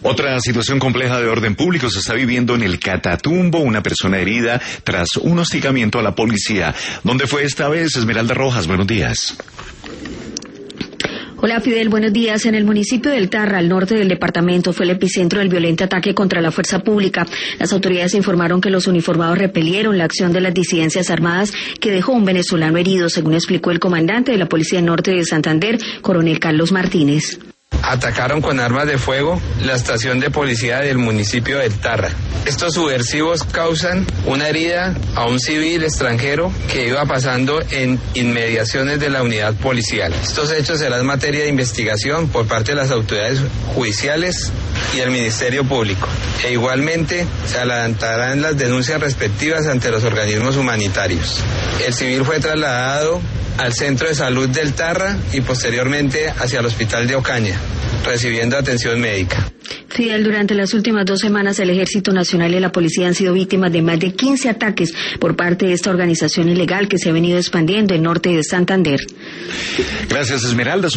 Otra situación compleja de orden público se está viviendo en el Catatumbo, una persona herida tras un hostigamiento a la policía. ¿Dónde fue esta vez? Esmeralda Rojas, buenos días. Hola Fidel, buenos días. En el municipio del Tarra, al norte del departamento, fue el epicentro del violento ataque contra la fuerza pública. Las autoridades informaron que los uniformados repelieron la acción de las disidencias armadas que dejó un venezolano herido, según explicó el comandante de la Policía Norte de Santander, coronel Carlos Martínez. Atacaron con armas de fuego la estación de policía del municipio del Tarra. Estos subversivos causan una herida a un civil extranjero que iba pasando en inmediaciones de la unidad policial. Estos hechos serán materia de investigación por parte de las autoridades judiciales y el Ministerio Público. E igualmente se adelantarán las denuncias respectivas ante los organismos humanitarios. El civil fue trasladado al Centro de Salud del Tarra y posteriormente hacia el Hospital de Ocaña, recibiendo atención médica. Fidel, durante las últimas 2 semanas el Ejército Nacional y la Policía han sido víctimas de más de 15 ataques por parte de esta organización ilegal que se ha venido expandiendo en norte de Santander. Gracias, Esmeralda.